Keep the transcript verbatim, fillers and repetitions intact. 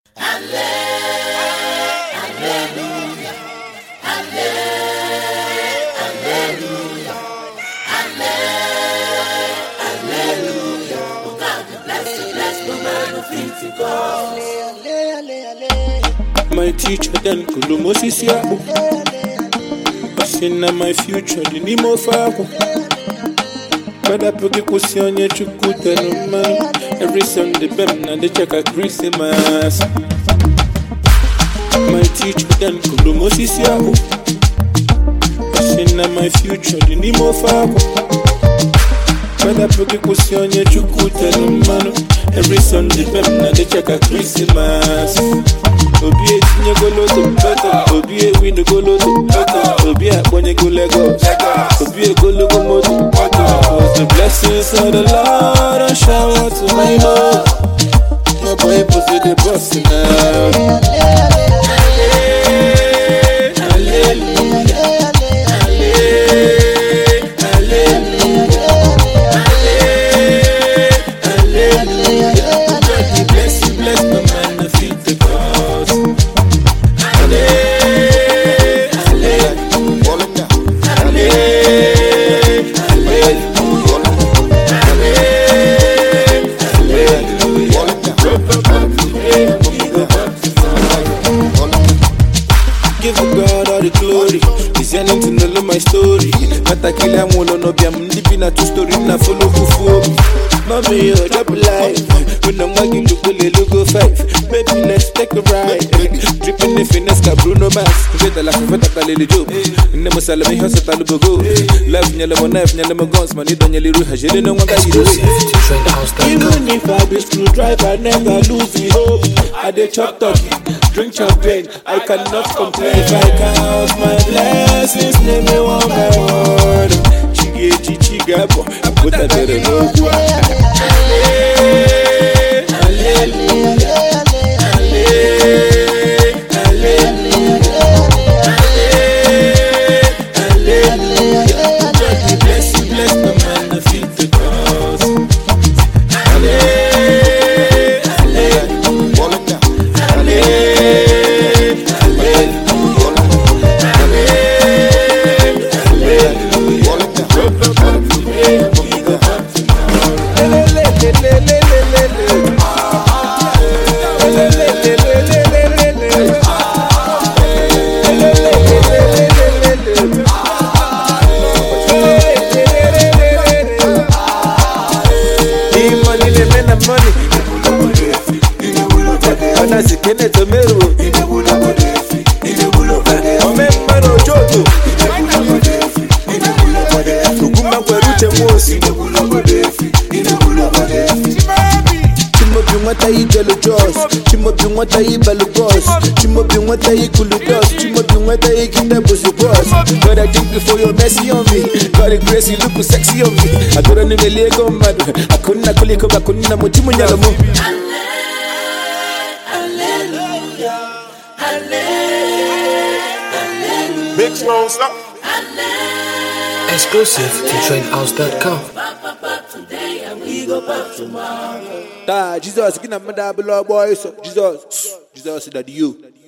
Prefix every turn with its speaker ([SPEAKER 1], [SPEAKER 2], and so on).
[SPEAKER 1] Hallelujah, hallelujah, hallelujah. Oh God, bless you, bless the man of Pentecost.
[SPEAKER 2] My teacher then Kulumosisi Abu. Passing na my future, the Nemo Fabu. Kada Puki Kusionye Chukuta no man. Every Sunday, Bem and the check at Christmas. My teacher then Kulumosisi Abu. Passing na my future, the Nemo Fabu. Kada Puki Kusionye Chukuta no man. Every Sunday, Bem and the check at Christmas. Obi e tinye golo to better, Obi e win the golo to better, Obi e kwenye go Lagos, Obi e go logo moto better. Cause the blessings of the Lord are shower to my home. My boy pussy the boss now. Give God all the glory. He's yearning to know my story. Mata kila mwono no bia mnipi na two story na follow kufu. Mommy, yo, drop a life. When I'm walking, look a logo five. Baby, let's take a ride. Dripping the finesse, ka Bruno Mars. Veta la feta kalele job. Nemo salami hosa talubogo. Love nyale mo knife, nyale mo guns. Mani do nyale ruha, jele no wanga yiro. Even if I be screwdriver, I never lose the hope. I dey chop talking, drink champagne. I cannot complain. If I count my blessings, name me one by one. Chige chichiga bo, I put that in the logo. Kene tomero ine bulo bodefi ine bulo bade omemma no joto ine bulo bodefi ine bulo bade tuguma kweruche mosi ine bulo bodefi ine bulo bodefi chimo bimwata ijelo jos chimo bimwata ibalo boss chimo bimwata ikulu dos chimo bimwata ikinde boss boss. God, I thank you for your mercy on me. God, the grace you look sexy on me. I don't know me lego mad. I couldn't kuliko I couldn't motimu nyalomo.
[SPEAKER 3] Big Smoke Stop.
[SPEAKER 4] Exclusive to trade house dot com.
[SPEAKER 1] Today and we go back tomorrow.
[SPEAKER 2] Da Jesus, kina mada below boys. Jesus, Jesus that you.